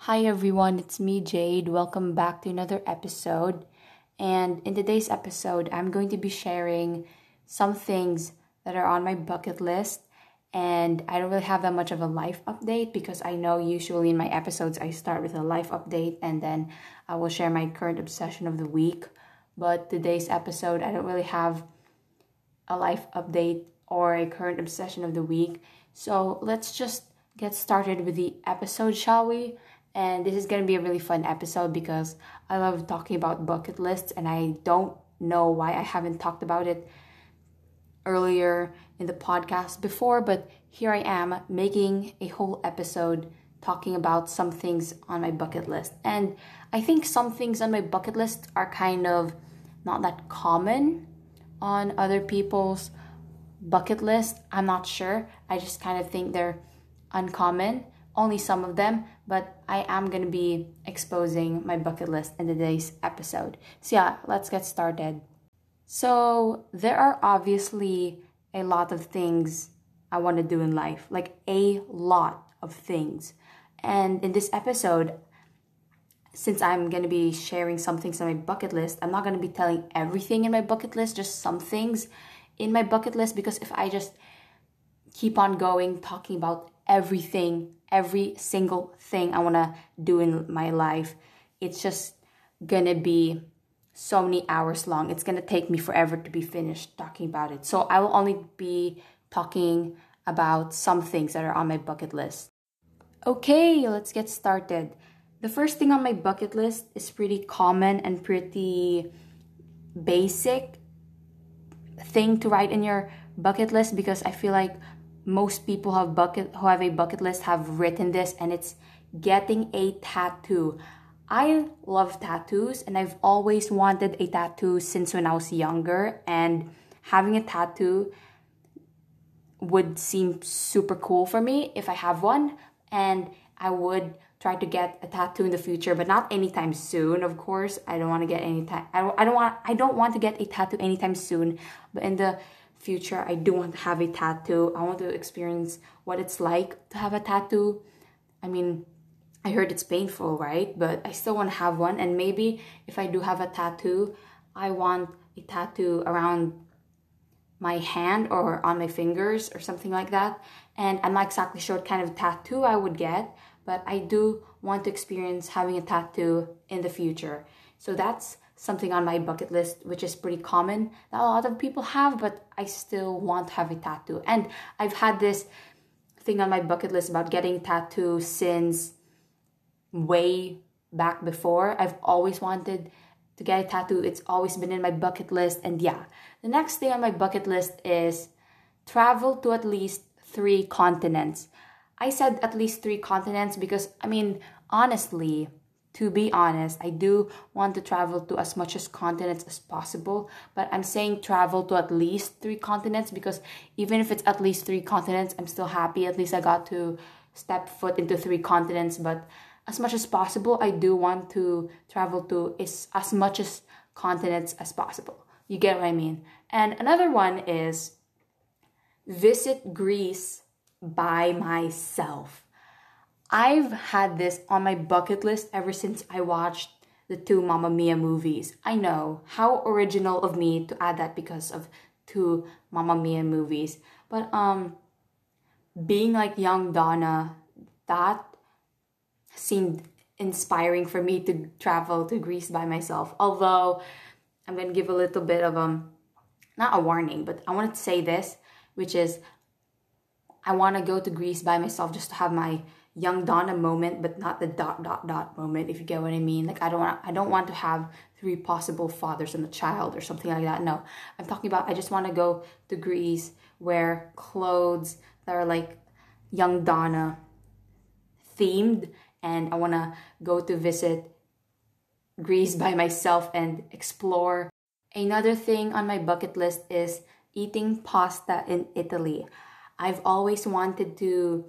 Hi everyone, it's me Jade. Welcome back to another episode. And in today's episode, I'm going to be sharing some things that are on my bucket list. And I don't really have that much of a life update because I know usually in my episodes I start with a life update and then I will share my current obsession of the week. But today's episode, I don't really have a life update or a current obsession of the week. So let's just get started with the episode, shall we? And this is going to be a really fun episode because I love talking about bucket lists and I don't know why I haven't talked about it earlier in the podcast before, but here I am making a whole episode talking about some things on my bucket list. And I think some things on my bucket list are kind of not that common on other people's bucket list. I'm not sure. I just kind of think they're uncommon, only some of them, but I am going to be exposing my bucket list in today's episode. So yeah, let's get started. So there are obviously a lot of things I want to do in life, like a lot of things. And in this episode, since I'm going to be sharing some things on my bucket list, I'm not going to be telling everything in my bucket list, just some things in my bucket list, because if I just keep on going talking about everything, every single thing I want to do in my life, it's just going to be so many hours long. It's going to take me forever to be finished talking about it. So I will only be talking about some things that are on my bucket list. Okay, let's get started. The first thing on my bucket list is pretty common and pretty basic thing to write in your bucket list because I feel like most people who have a bucket list have written this, and it's getting a tattoo. I love tattoos and I've always wanted a tattoo since when I was younger, and having a tattoo would seem super cool for me if I have one, and I would try to get a tattoo in the future, but not anytime soon. Of course, I don't want to get I don't want to get a tattoo anytime soon, but in the future I do want to have a tattoo. I want to experience what it's like to have a tattoo. I mean, I heard it's painful, right? But I still want to have one, and maybe if I do have a tattoo, I want a tattoo around my hand or on my fingers or something like that. And I'm not exactly sure what kind of tattoo I would get, but I do want to experience having a tattoo in the future. So that's something on my bucket list, which is pretty common that a lot of people have, but I still want to have a tattoo. And I've had this thing on my bucket list about getting a tattoo since way back before. I've always wanted to get a tattoo. It's always been in my bucket list. And yeah, the next thing on my bucket list is travel to at least 3 continents. I said at least 3 continents because, I mean, honestly, to be honest, I do want to travel to as much as continents as possible, but I'm saying travel to at least 3 continents because even if it's at least 3 continents, I'm still happy. At least I got to step foot into 3 continents, but as much as possible, I do want to travel to as much as continents as possible. You get what I mean? And another one is visit Greece by myself. I've had this on my bucket list ever since I watched the 2 Mamma Mia movies. I know, how original of me to add that because of 2 Mamma Mia movies. But being like young Donna, that seemed inspiring for me to travel to Greece by myself. Although I'm going to give a little bit of not a warning, but I wanted to say this, which is I want to go to Greece by myself just to have my young Donna moment, but not the ... moment, if you get what I mean. Like I don't want to have 3 possible fathers and a child or something like that. No, I'm talking about I just want to go to Greece, wear clothes that are like young Donna themed, and I want to go to visit Greece by myself and explore. Another thing on my bucket list is eating pasta in Italy. I've always wanted to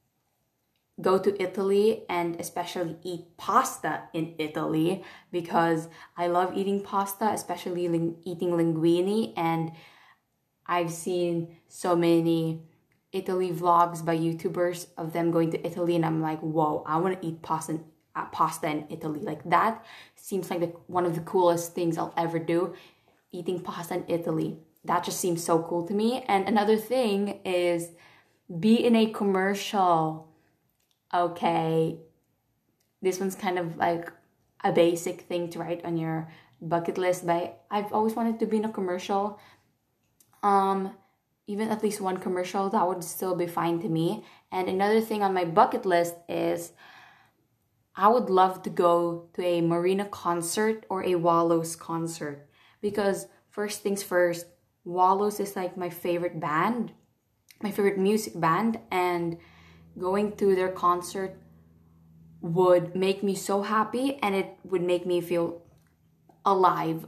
go to Italy and especially eat pasta in Italy because I love eating pasta, especially eating linguine, and I've seen so many Italy vlogs by YouTubers of them going to Italy, and I'm like, whoa, I want to eat pasta pasta in Italy. Like that seems like one of the coolest things I'll ever do, eating pasta in Italy. That just seems so cool to me. And another thing is be in a commercial. Okay, this one's kind of like a basic thing to write on your bucket list, but I've always wanted to be in a commercial. Even at least one commercial, that would still be fine to me. And another thing on my bucket list is I would love to go to a Marina concert or a Wallows concert, because first things first, Wallows is like my favorite band, my favorite music band, and going to their concert would make me so happy, and it would make me feel alive.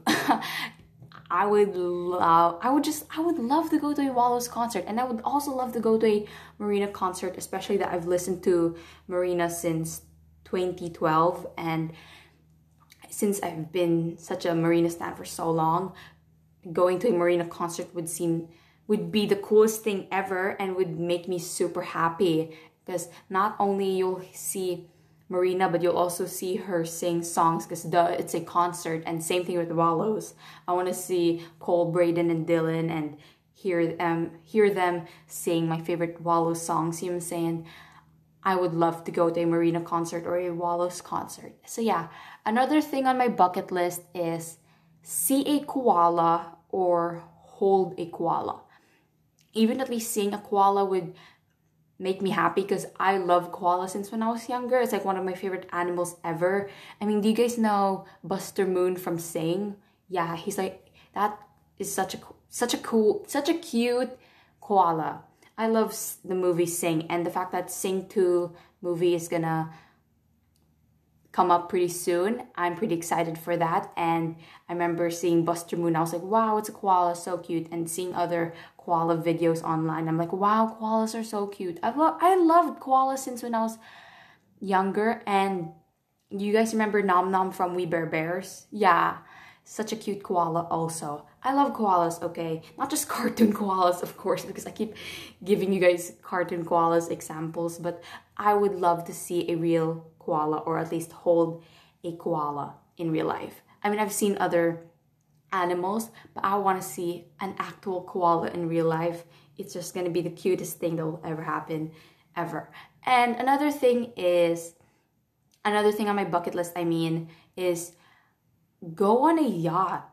I would love to go to a Wallows concert, and I would also love to go to a Marina concert, especially that I've listened to Marina since 2012, and since I've been such a Marina stan for so long, going to a Marina concert would be the coolest thing ever, and would make me super happy, because not only you'll see Marina, but you'll also see her sing songs, because it's a concert. And same thing with Wallows. I want to see Cole, Braden, and Dylan, and hear them sing my favorite Wallows songs. You know what I'm saying? I would love to go to a Marina concert or a Wallows concert. So yeah, another thing on my bucket list is see a koala or hold a koala. Even at least seeing a koala would make me happy, because I love koalas since when I was younger. It's like one of my favorite animals ever. I mean, do you guys know Buster Moon from Sing? Yeah, he's like, that is such a cute koala. I love the movie Sing, and the fact that Sing 2 movie is gonna come up pretty soon. I'm pretty excited for that. And I remember seeing Buster Moon. I was like, wow, it's a koala, so cute. And seeing other koala videos online, I'm like, wow, koalas are so cute. I loved koalas since when I was younger. And you guys remember Nom Nom from We Bare Bears? Yeah, such a cute koala also. I love koalas, okay? Not just cartoon koalas, of course, because I keep giving you guys cartoon koalas examples, but I would love to see a real koala, or at least hold a koala in real life. I mean, I've seen other animals, but I want to see an actual koala in real life. It's just going to be the cutest thing that will ever happen, ever. And another thing on my bucket list, is go on a yacht.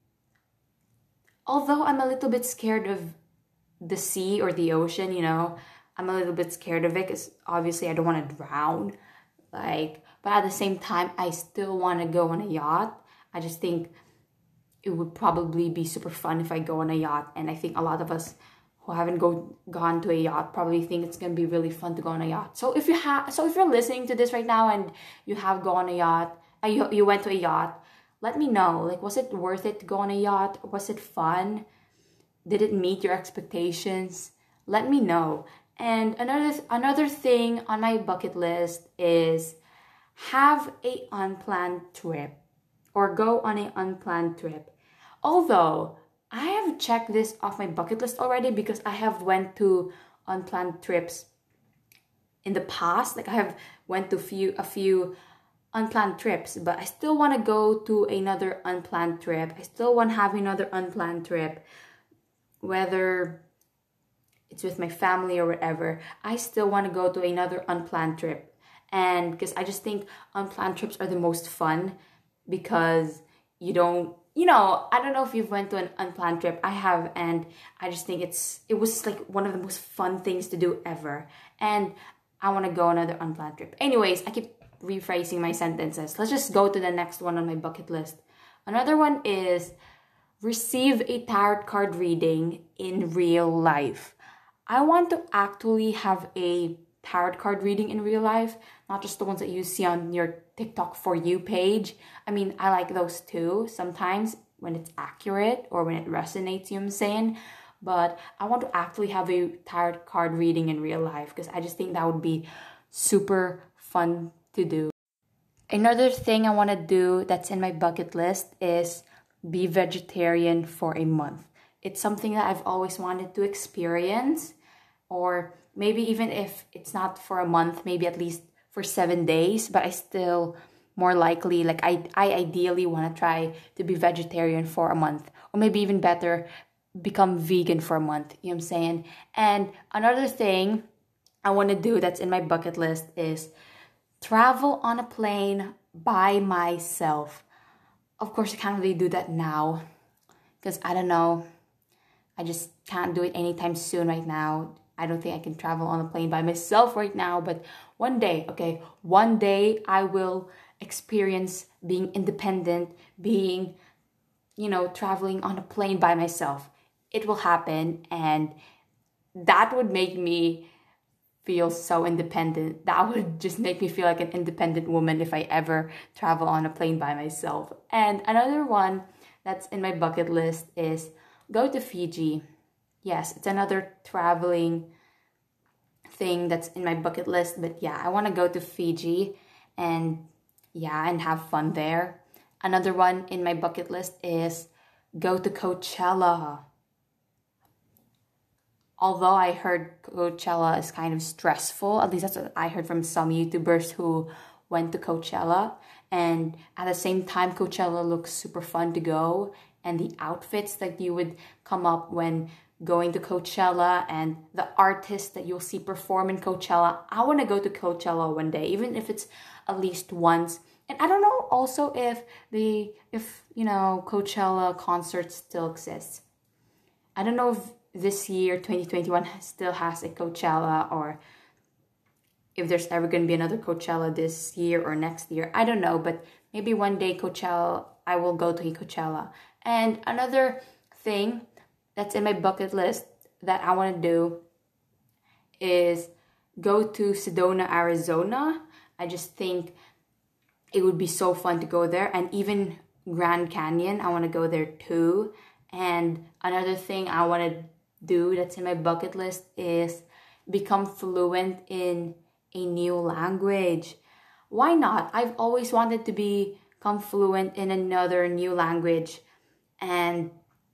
Although I'm a little bit scared of the sea or the ocean, I'm a little bit scared of it, because obviously I don't want to drown. But at the same time, I still want to go on a yacht. I just think it would probably be super fun if I go on a yacht. And I think a lot of us who haven't gone to a yacht probably think it's going to be really fun to go on a yacht. So if you're listening to this right now and you have gone on a yacht, you went to a yacht, let me know. Like, was it worth it to go on a yacht? Was it fun? Did it meet your expectations? Let me know. And another thing on my bucket list is have an unplanned trip, or go on an unplanned trip. Although I have checked this off my bucket list already, because I have went to unplanned trips in the past. Like, I have went to a few unplanned trips, but I still want to go to another unplanned trip. I still want to have another unplanned trip, whether it's with my family or whatever. I still want to go to another unplanned trip. And because I just think unplanned trips are the most fun, because I don't know if you've went to an unplanned trip. I have, and I just think it was like one of the most fun things to do ever. And I want to go on another unplanned trip. Anyways, I keep rephrasing my sentences. Let's just go to the next one on my bucket list. Another one is receive a tarot card reading in real life. I want to actually have a tarot card reading in real life, not just the ones that you see on your TikTok For You page. I mean, I like those too sometimes when it's accurate or when it resonates, you know what I'm saying? But I want to actually have a tarot card reading in real life, because I just think that would be super fun to do. Another thing I want to do that's in my bucket list is be vegetarian for a month. It's something that I've always wanted to experience, or maybe even if it's not for a month, maybe at least for 7 days, but I still more likely, like I ideally want to try to be vegetarian for a month, or maybe even better, become vegan for a month. You know what I'm saying? And another thing I want to do that's in my bucket list is travel on a plane by myself. Of course, I can't really do that now because I don't know. I just can't do it anytime soon right now. I don't think I can travel on a plane by myself right now, but one day, okay, one day I will experience being independent, being, traveling on a plane by myself. It will happen, and that would make me feel so independent. That would just make me feel like an independent woman if I ever travel on a plane by myself. And another one that's in my bucket list is go to Fiji. Yes, it's another traveling thing that's in my bucket list. But yeah, I want to go to Fiji and and have fun there. Another one in my bucket list is go to Coachella. Although I heard Coachella is kind of stressful, at least that's what I heard from some YouTubers who went to Coachella. And at the same time, Coachella looks super fun to go. And the outfits that you would come up when going to Coachella and the artists that you'll see perform in Coachella. I want to go to Coachella one day, even if it's at least once. And I don't know also if Coachella concerts still exists. I don't know if this year 2021 still has a Coachella, or if there's ever going to be another Coachella this year or next year. I don't know, but maybe one day I will go to Coachella. And another thing that's in my bucket list that I want to do is go to Sedona, Arizona. I just think it would be so fun to go there. And even Grand Canyon, I want to go there too. And another thing I want to do that's in my bucket list is become fluent in a new language. Why not? I've always wanted to become fluent in another new language, and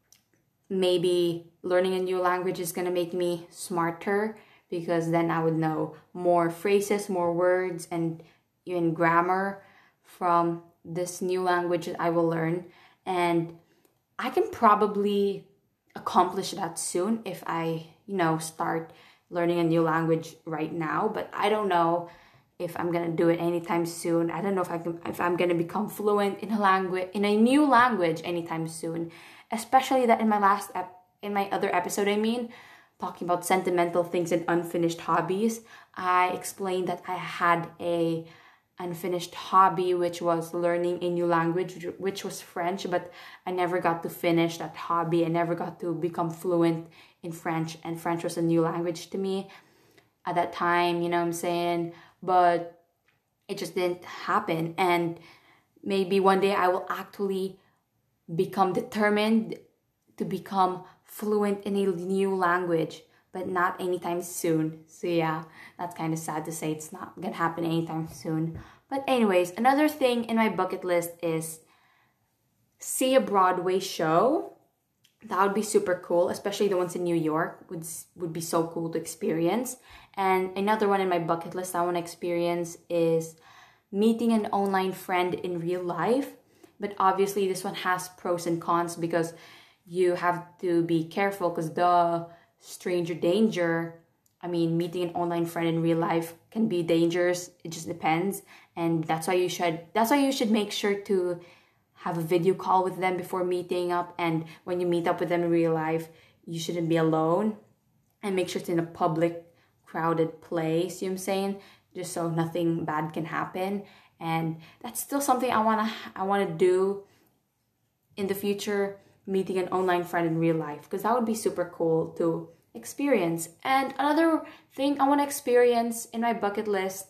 maybe learning a new language is going to make me smarter, because then I would know more phrases, more words, and even grammar from this new language that I will learn. And I can probably accomplish that soon if I, start learning a new language right now. But I don't know if I'm gonna do it anytime soon. I don't know if I'm gonna become fluent in a new language anytime soon. Especially that in my other episode, talking about sentimental things and unfinished hobbies, I explained that I had a unfinished hobby, which was learning a new language, which was French, but I never got to finish that hobby. I never got to become fluent in French, and French was a new language to me at that time, you know what I'm saying? But it just didn't happen. And maybe one day I will actually become determined to become fluent in a new language, but not anytime soon. So yeah, that's kind of sad to say it's not gonna happen anytime soon. But anyways, another thing in my bucket list is see a Broadway show. That would be super cool, especially the ones in New York would be so cool to experience. And another one in my bucket list I want to experience is meeting an online friend in real life. But obviously this one has pros and cons, because you have to be careful, because the stranger danger. Meeting an online friend in real life can be dangerous. It just depends. And that's why you should make sure to have a video call with them before meeting up. And when you meet up with them in real life, you shouldn't be alone. And make sure it's in a public, crowded place, you know what I'm saying? Just so nothing bad can happen. And that's still something I wanna do in the future, meeting an online friend in real life, because that would be super cool to experience. And another thing I want to experience in my bucket list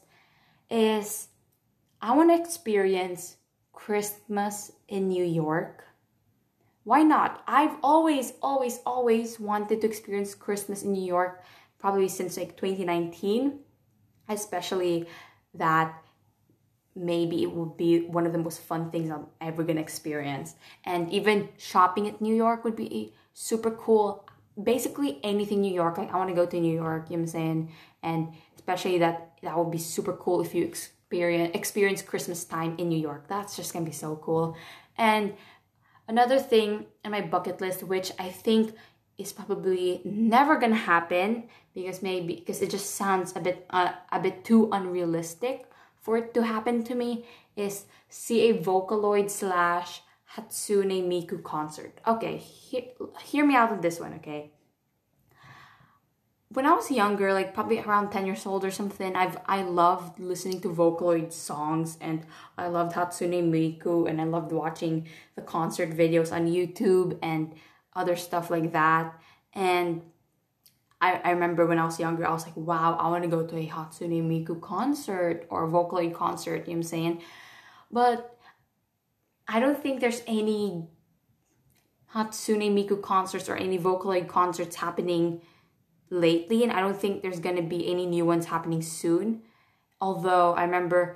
is I want to experience Christmas in New York. Why not? I've always wanted to experience Christmas in New York, probably since like 2019, especially that maybe it would be one of the most fun things I'm ever gonna experience. And even shopping at New York would be super cool. Basically anything New York, like I want to go to New York, you know what I'm saying? And especially that would be super cool if you experience Christmas time in New York. That's just gonna be so cool. And another thing in my bucket list, which I think is probably never gonna happen because it just sounds a bit too unrealistic for it to happen to me, is see a Vocaloid slash Hatsune Miku concert. Okay, hear me out with this one, okay? When I was younger, like probably around 10 years old or something, I loved listening to Vocaloid songs, and I loved Hatsune Miku, and I loved watching the concert videos on YouTube and other stuff like that. And I remember when I was younger, I was like, wow, I want to go to a Hatsune Miku concert or a Vocaloid concert, you know what I'm saying? But I don't think there's any Hatsune Miku concerts or any Vocaloid concerts happening lately, and I don't think there's gonna be any new ones happening soon. Although I remember,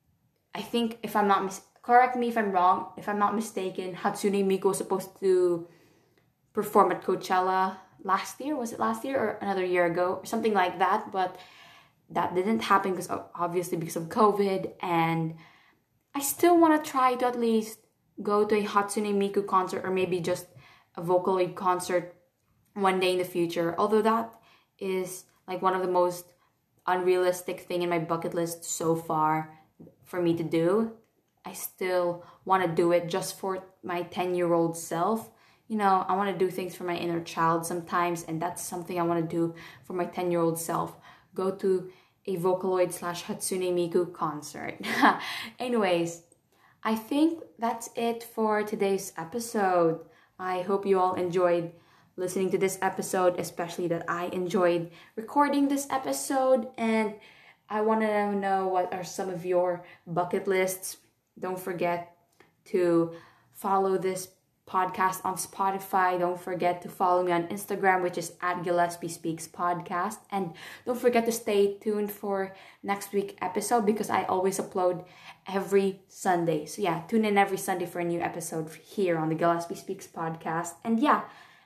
I think if I'm not correct me if I'm wrong, if I'm not mistaken, Hatsune Miku was supposed to perform at Coachella last year. Was it last year or another year ago or something like that? But that didn't happen because obviously because of COVID. And I still want to try to at least go to a Hatsune Miku concert, or maybe just a Vocaloid concert one day in the future. Although that is like one of the most unrealistic thing in my bucket list so far for me to do. I still want to do it just for my 10-year-old self. You know, I want to do things for my inner child sometimes, and that's something I want to do for my 10-year-old self. Go to a Vocaloid slash Hatsune Miku concert. Anyways, I think that's it for today's episode. I hope you all enjoyed listening to this episode, especially that I enjoyed recording this episode. And I want to know what are some of your bucket lists. Don't forget to follow this podcast on Spotify. Don't forget to follow me on Instagram, which is @GillespieSpeaksPodcast. And don't forget to stay tuned for next week's episode because I always upload every Sunday. So yeah, tune in every Sunday for a new episode here on the Gillespie Speaks podcast. And yeah,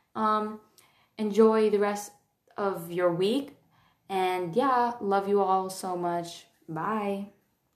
enjoy the rest of your week. And yeah, love you all so much. Bye.